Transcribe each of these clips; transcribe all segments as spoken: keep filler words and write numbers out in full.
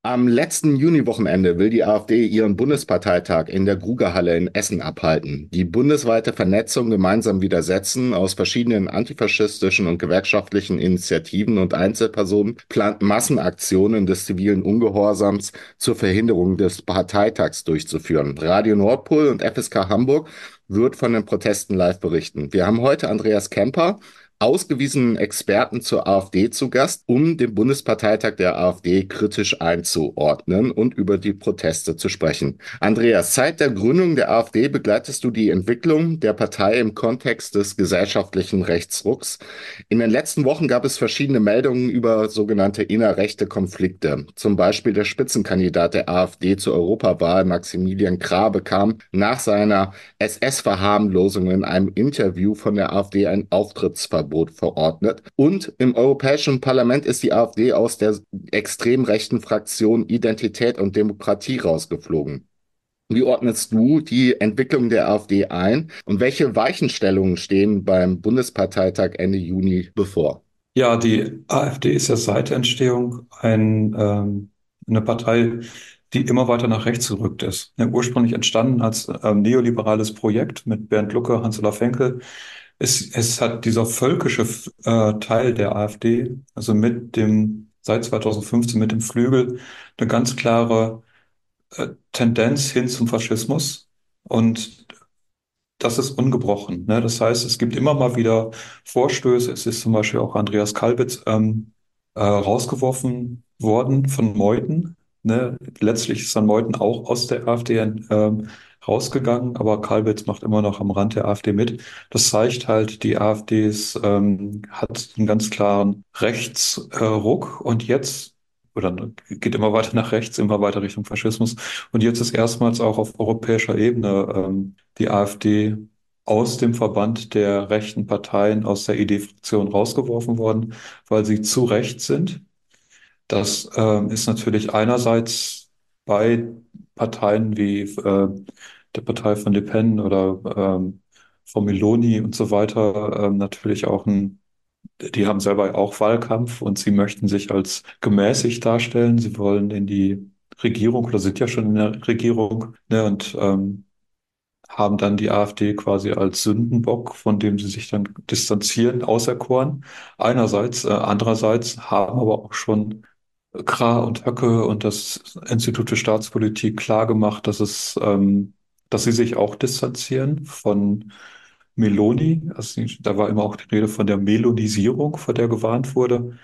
Am letzten Juniwochenende will die AfD ihren Bundesparteitag in der Grugahalle in Essen abhalten. Die bundesweite Vernetzung gemeinsam widersetzen aus verschiedenen antifaschistischen und gewerkschaftlichen Initiativen und Einzelpersonen plant Massenaktionen des zivilen Ungehorsams zur Verhinderung des Parteitags durchzuführen. Radio Nordpol und F S K Hamburg wird von den Protesten live berichten. Wir haben heute Andreas Kemper, ausgewiesenen Experten zur AfD zu Gast, um den Bundesparteitag der AfD kritisch einzuordnen und über die Proteste zu sprechen. Andreas, seit der Gründung der AfD begleitest du die Entwicklung der Partei im Kontext des gesellschaftlichen Rechtsrucks. In den letzten Wochen gab es verschiedene Meldungen über sogenannte innerrechte Konflikte. Zum Beispiel der Spitzenkandidat der AfD zur Europawahl, Maximilian Krah, bekam nach seiner S S-Verharmlosung in einem Interview von der AfD ein Auftrittsverbot verordnet. Und im Europäischen Parlament ist die AfD aus der extrem rechten Fraktion Identität und Demokratie rausgeflogen. Wie ordnest du die Entwicklung der AfD ein und welche Weichenstellungen stehen beim Bundesparteitag Ende Juni bevor? Ja, die AfD ist ja seit der Entstehung ein, ähm, eine Partei, die immer weiter nach rechts gerückt ist. Ja, ursprünglich entstanden als ähm, neoliberales Projekt mit Bernd Lucke, Hans-Olaf Henkel. Es, es hat dieser völkische äh, Teil der AfD, also mit dem, seit zweitausendfünfzehn mit dem Flügel, eine ganz klare äh, Tendenz hin zum Faschismus. Und das ist ungebrochen. Ne? Das heißt, es gibt immer mal wieder Vorstöße. Es ist zum Beispiel auch Andreas Kalbitz ähm, äh, rausgeworfen worden von Meuthen. Ne? Letztlich ist dann Meuthen auch aus der AfD ähm, rausgegangen, aber Kalbitz macht immer noch am Rand der AfD mit. Das zeigt halt, die AfD ist, ähm, hat einen ganz klaren Rechtsruck äh, Ruck und jetzt oder geht immer weiter nach rechts, immer weiter Richtung Faschismus. Und jetzt ist erstmals auch auf europäischer Ebene ähm, die AfD aus dem Verband der rechten Parteien, aus der I D-Fraktion rausgeworfen worden, weil sie zu rechts sind. Das ähm, ist natürlich einerseits bei Parteien wie äh, der Partei von Le Pen oder ähm, von Meloni und so weiter ähm, natürlich auch ein, die haben selber auch Wahlkampf und sie möchten sich als gemäßigt darstellen. Sie wollen in die Regierung oder sind ja schon in der Regierung, ne, und ähm, haben dann die AfD quasi als Sündenbock, von dem sie sich dann distanzieren, auserkoren. Einerseits, äh, andererseits haben aber auch schon Krah und Höcke und das Institut für Staatspolitik klar gemacht, dass es, ähm, dass sie sich auch distanzieren von Meloni. Also, da war immer auch die Rede von der Melonisierung, vor der gewarnt wurde.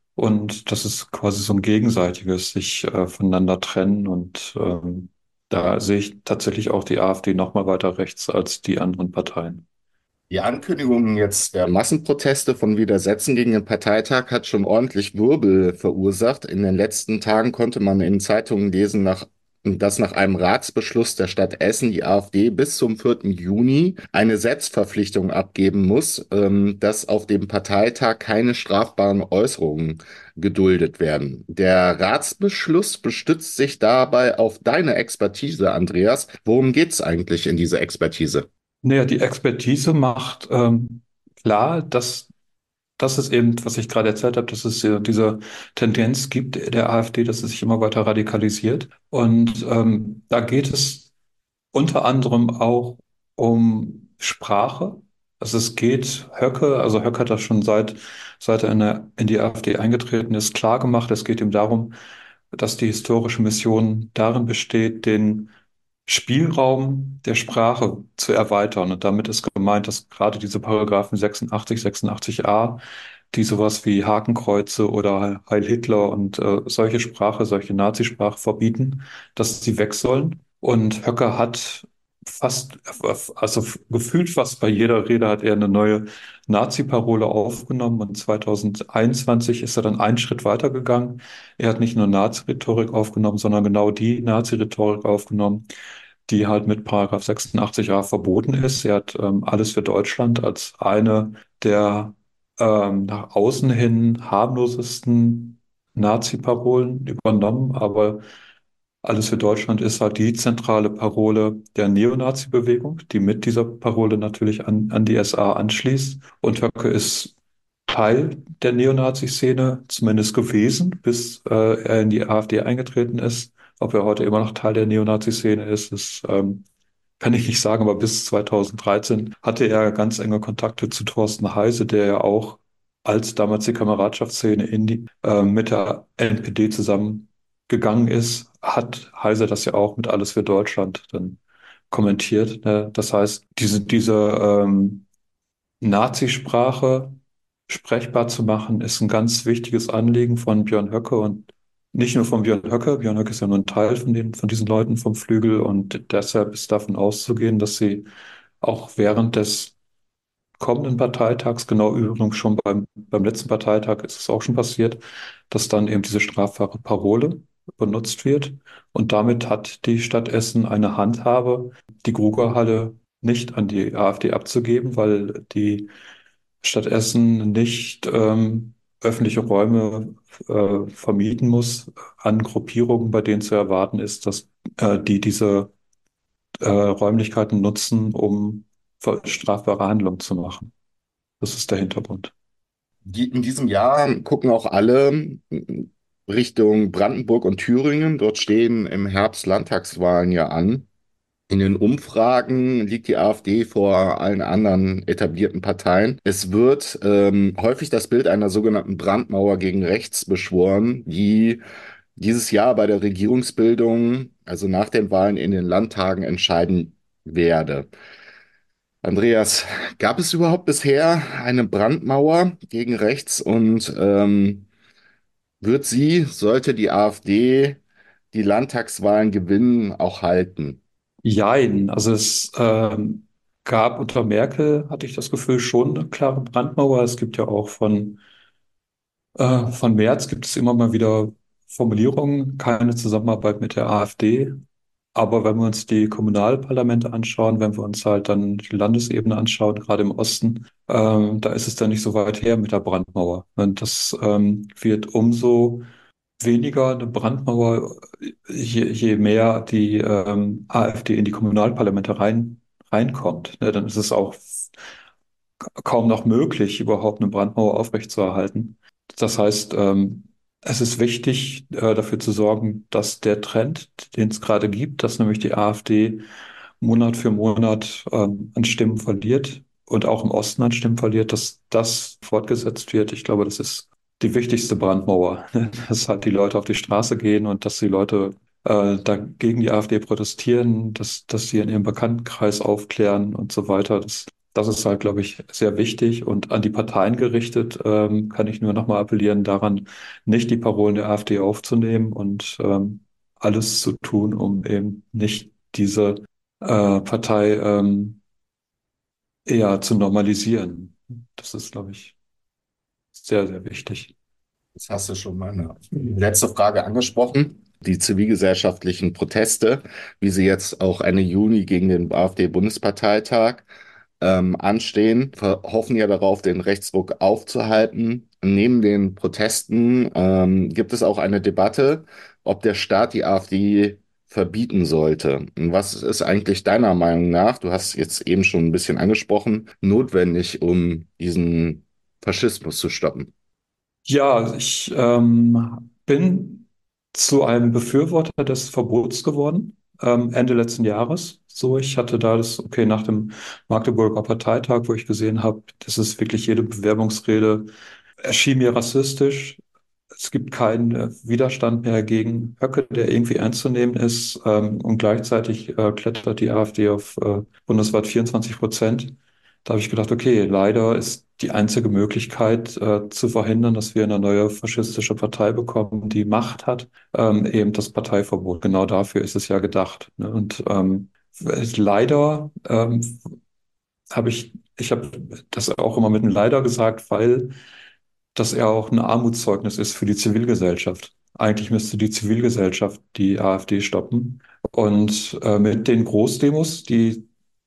Und das ist quasi so ein gegenseitiges sich äh, voneinander trennen. Und ähm, da sehe ich tatsächlich auch die AfD noch mal weiter rechts als die anderen Parteien. Die Ankündigung jetzt der Massenproteste von Widersetzen gegen den Parteitag hat schon ordentlich Wirbel verursacht. In den letzten Tagen konnte man in Zeitungen lesen, nach, dass nach einem Ratsbeschluss der Stadt Essen die AfD bis zum vierten Juni eine Setzverpflichtung abgeben muss, ähm, dass auf dem Parteitag keine strafbaren Äußerungen geduldet werden. Der Ratsbeschluss bestützt sich dabei auf deine Expertise, Andreas. Worum geht's eigentlich in dieser Expertise? Naja, die Expertise macht ähm, klar, dass das ist eben, was ich gerade erzählt habe, dass es ja diese Tendenz gibt der AfD, dass es sich immer weiter radikalisiert. Und ähm, da geht es unter anderem auch um Sprache. Also es geht, Höcke, also Höcke hat das schon seit, seit er in, der, in die AfD eingetreten ist, klar gemacht. Es geht ihm darum, dass die historische Mission darin besteht, den Spielraum der Sprache zu erweitern. Und damit ist gemeint, dass gerade diese Paragraphen sechsundachtzig, sechsundachtzig a, die sowas wie Hakenkreuze oder Heil Hitler und äh, solche Sprache, solche Nazisprache verbieten, dass sie weg sollen. Und Höcke hat fast, also gefühlt fast bei jeder Rede hat er eine neue Nazi-Parole aufgenommen und zwanzig einundzwanzig ist er dann einen Schritt weitergegangen. Er hat nicht nur Nazi-Rhetorik aufgenommen, sondern genau die Nazi-Rhetorik aufgenommen, die halt mit Paragraph sechsundachtzig a verboten ist. Er hat ähm, alles für Deutschland als eine der ähm, nach außen hin harmlosesten Nazi-Parolen übernommen, aber alles für Deutschland ist halt die zentrale Parole der Neonazi-Bewegung, die mit dieser Parole natürlich an, an die S A anschließt. Und Höcke ist Teil der Neonazi-Szene, zumindest gewesen, bis äh, er in die AfD eingetreten ist. Ob er heute immer noch Teil der Neonazi-Szene ist, ist ähm, kann ich nicht sagen, aber bis zweitausenddreizehn hatte er ganz enge Kontakte zu Thorsten Heise, der ja auch als damals die Kameradschaftsszene in die, äh, mit der N P D zusammengegangen ist, hat Heise das ja auch mit Alles für Deutschland dann kommentiert. Ne? Das heißt, diese, diese ähm, Nazisprache sprechbar zu machen, ist ein ganz wichtiges Anliegen von Björn Höcke und nicht nur von Björn Höcke. Björn Höcke ist ja nur ein Teil von den, von diesen Leuten vom Flügel und deshalb ist davon auszugehen, dass sie auch während des kommenden Parteitags, genau übrigens schon beim, beim letzten Parteitag ist es auch schon passiert, dass dann eben diese strafbare Parole benutzt wird. Und damit hat die Stadt Essen eine Handhabe, die Grugerhalle nicht an die AfD abzugeben, weil die Stadt Essen nicht ähm, öffentliche Räume äh, vermieten muss an Gruppierungen, bei denen zu erwarten ist, dass äh, die diese äh, Räumlichkeiten nutzen, um ver- strafbare Handlungen zu machen. Das ist der Hintergrund. Die, in diesem Jahr gucken auch alle Richtung Brandenburg und Thüringen. Dort stehen im Herbst Landtagswahlen ja an. In den Umfragen liegt die AfD vor allen anderen etablierten Parteien. Es wird ähm, häufig das Bild einer sogenannten Brandmauer gegen rechts beschworen, die dieses Jahr bei der Regierungsbildung, also nach den Wahlen in den Landtagen, entscheiden werde. Andreas, gab es überhaupt bisher eine Brandmauer gegen rechts und ähm, wird sie, sollte die AfD die Landtagswahlen gewinnen, auch halten? Jein, also es ähm, gab unter Merkel, hatte ich das Gefühl, schon eine klare Brandmauer. Es gibt ja auch von, äh, von Merz gibt es immer mal wieder Formulierungen, keine Zusammenarbeit mit der AfD. Aber wenn wir uns die Kommunalparlamente anschauen, wenn wir uns halt dann die Landesebene anschauen, gerade im Osten, ähm, da ist es dann nicht so weit her mit der Brandmauer. Und das ähm, wird umso weniger eine Brandmauer, je, je mehr die ähm, AfD in die Kommunalparlamente rein, reinkommt. Ne, dann ist es auch kaum noch möglich, überhaupt eine Brandmauer aufrechtzuerhalten. Das heißt, ähm, es ist wichtig, äh, dafür zu sorgen, dass der Trend, den es gerade gibt, dass nämlich die AfD Monat für Monat ähm, an Stimmen verliert und auch im Osten an Stimmen verliert, dass das fortgesetzt wird. Ich glaube, das ist die wichtigste Brandmauer, dass halt die Leute auf die Straße gehen und dass die Leute äh, da gegen die AfD protestieren, dass, dass sie in ihrem Bekanntenkreis aufklären und so weiter. Das, das ist halt, glaube ich, sehr wichtig. Und an die Parteien gerichtet ähm, kann ich nur nochmal appellieren, daran nicht die Parolen der AfD aufzunehmen und ähm, alles zu tun, um eben nicht diese äh, Partei ähm, eher zu normalisieren. Das ist, glaube ich, sehr, sehr wichtig. Jetzt hast du schon meine letzte Frage angesprochen. Die zivilgesellschaftlichen Proteste, wie sie jetzt auch Ende Juni gegen den AfD-Bundesparteitag ähm, anstehen, ver- hoffen ja darauf, den Rechtsruck aufzuhalten. Neben den Protesten ähm, gibt es auch eine Debatte, ob der Staat die AfD verbieten sollte. Und was ist eigentlich deiner Meinung nach, du hast jetzt eben schon ein bisschen angesprochen, notwendig, um diesen Faschismus zu stoppen? Ja, ich ähm, bin zu einem Befürworter des Verbots geworden, ähm, Ende letzten Jahres. So, ich hatte da das, okay, nach dem Magdeburger Parteitag, wo ich gesehen habe, das ist wirklich jede Bewerbungsrede, erschien mir rassistisch. Es gibt keinen äh, Widerstand mehr gegen Höcke, der irgendwie ernst zu nehmen ist. Ähm, und gleichzeitig äh, klettert die AfD auf äh, bundesweit vierundzwanzig Prozent. Da habe ich gedacht, okay, leider ist die einzige Möglichkeit äh, zu verhindern, dass wir eine neue faschistische Partei bekommen, die Macht hat, ähm, eben das Parteiverbot. Genau dafür ist es ja gedacht. Ne? Und ähm, leider ähm, habe ich, ich habe das auch immer mit einem Leider gesagt, weil das ja auch ein Armutszeugnis ist für die Zivilgesellschaft. Eigentlich müsste die Zivilgesellschaft die AfD stoppen. Und äh, mit den Großdemos, die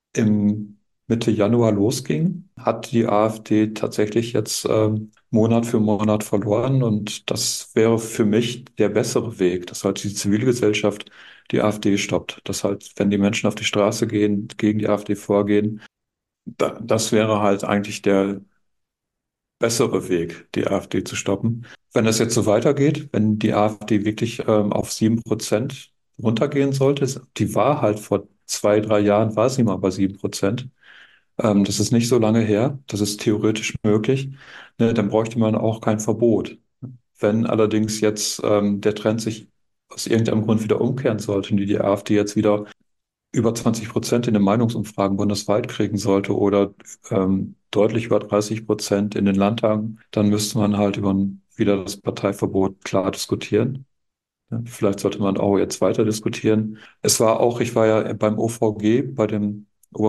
im Mitte Januar losgingen, hat die AfD tatsächlich jetzt ähm, Monat für Monat verloren. Und das wäre für mich der bessere Weg, dass halt die Zivilgesellschaft die AfD stoppt. Dass halt, wenn die Menschen auf die Straße gehen, gegen die AfD vorgehen, da, das wäre halt eigentlich der bessere Weg, die AfD zu stoppen. Wenn das jetzt so weitergeht, wenn die AfD wirklich ähm, auf sieben Prozent runtergehen sollte, die war halt vor zwei, drei Jahren, war sie mal bei sieben Prozent. Ähm, das ist nicht so lange her, das ist theoretisch möglich. Ne, dann bräuchte man auch kein Verbot. Wenn allerdings jetzt ähm, der Trend sich aus irgendeinem Grund wieder umkehren sollte und die, die AfD jetzt wieder über zwanzig Prozent in den Meinungsumfragen bundesweit kriegen sollte oder ähm, deutlich über dreißig Prozent in den Landtagen, dann müsste man halt über ein, wieder das Parteiverbot klar diskutieren. Ja, vielleicht sollte man auch jetzt weiter diskutieren. Es war auch, ich war ja beim O V G, bei dem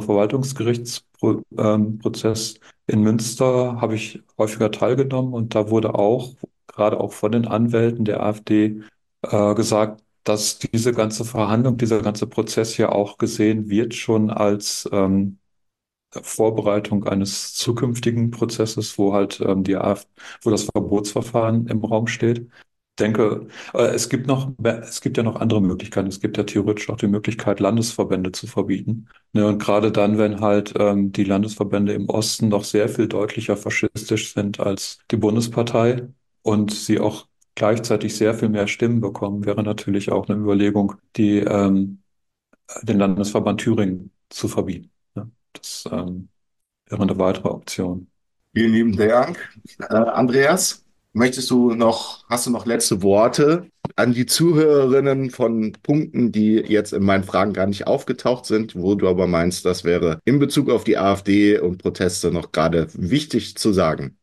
Oberverwaltungsgerichtsprozess in Münster, habe ich häufiger teilgenommen und da wurde auch, gerade auch von den Anwälten der AfD, äh, gesagt, dass diese ganze Verhandlung, dieser ganze Prozess ja auch gesehen wird schon als ähm, Vorbereitung eines zukünftigen Prozesses, wo halt ähm, die AfD, wo das Verbotsverfahren im Raum steht. Denke, äh, es gibt noch, es gibt ja noch andere Möglichkeiten. Es gibt ja theoretisch auch die Möglichkeit, Landesverbände zu verbieten. Ne, und gerade dann, wenn halt ähm, die Landesverbände im Osten noch sehr viel deutlicher faschistisch sind als die Bundespartei und sie auch gleichzeitig sehr viel mehr Stimmen bekommen, wäre natürlich auch eine Überlegung, die ähm, den Landesverband Thüringen zu verbieten. Ne? Das ähm, wäre eine weitere Option. Vielen lieben Dank. Äh, Andreas, möchtest du noch, hast du noch letzte Worte an die Zuhörerinnen von Punkten, die jetzt in meinen Fragen gar nicht aufgetaucht sind, wo du aber meinst, das wäre in Bezug auf die AfD und Proteste noch gerade wichtig zu sagen?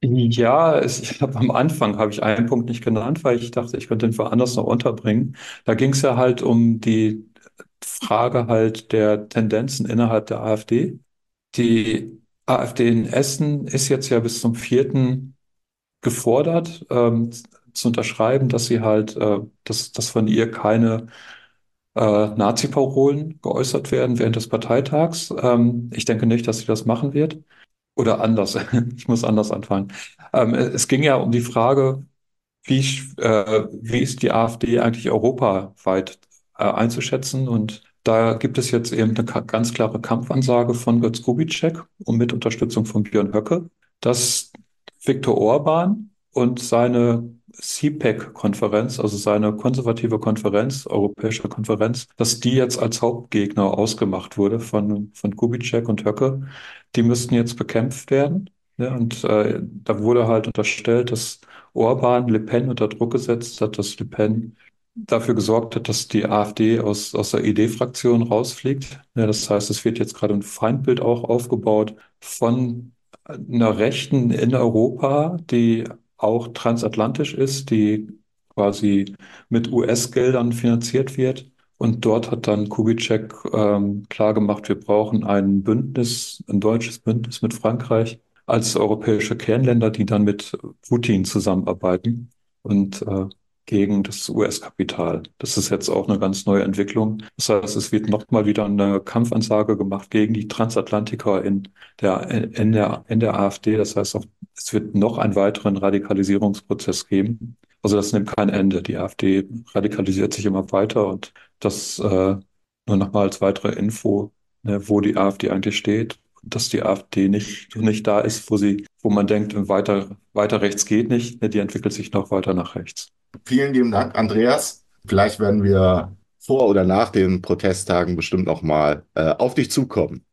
Ja, es, ich hab, am Anfang habe ich einen Punkt nicht genannt, weil ich dachte, ich könnte den woanders noch unterbringen. Da ging es ja halt um die Frage halt der Tendenzen innerhalb der AfD. Die AfD in Essen ist jetzt ja bis zum vierten gefordert, ähm, zu unterschreiben, dass sie halt, äh, dass, dass von ihr keine äh, Nazi-Parolen geäußert werden während des Parteitags. Ähm, ich denke nicht, dass sie das machen wird. Oder anders, ich muss anders anfangen. Ähm, es ging ja um die Frage, wie, äh, wie ist die AfD eigentlich europaweit äh, einzuschätzen? Und da gibt es jetzt eben eine ka- ganz klare Kampfansage von Götz Kubitschek und mit Unterstützung von Björn Höcke, dass Viktor Orban und seine C PAC-Konferenz, also seine konservative Konferenz, Europäische Konferenz, dass die jetzt als Hauptgegner ausgemacht wurde von, von Kubitschek und Höcke. Die müssten jetzt bekämpft werden. Ja, und äh, da wurde halt unterstellt, dass Orban Le Pen unter Druck gesetzt hat, dass Le Pen dafür gesorgt hat, dass die AfD aus, aus der E D-Fraktion rausfliegt. Ja, das heißt, es wird jetzt gerade ein Feindbild auch aufgebaut von einer Rechten in Europa, die auch transatlantisch ist, die quasi mit U S-Geldern finanziert wird. Und dort hat dann Kubitschek ähm, klargemacht, wir brauchen ein Bündnis, ein deutsches Bündnis mit Frankreich als europäische Kernländer, die dann mit Putin zusammenarbeiten und äh, gegen das U S-Kapital. Das ist jetzt auch eine ganz neue Entwicklung. Das heißt, es wird nochmal wieder eine Kampfansage gemacht gegen die Transatlantiker in der, in der, in der AfD. Das heißt auch, es wird noch einen weiteren Radikalisierungsprozess geben. Also das nimmt kein Ende. Die AfD radikalisiert sich immer weiter und das äh, nur nochmal als weitere Info, ne, wo die AfD eigentlich steht, dass die AfD nicht, nicht da ist, wo sie, wo man denkt, weiter, weiter rechts geht nicht, ne, die entwickelt sich noch weiter nach rechts. Vielen lieben Dank, Andreas. Vielleicht werden wir vor oder nach den Protesttagen bestimmt noch mal äh, auf dich zukommen.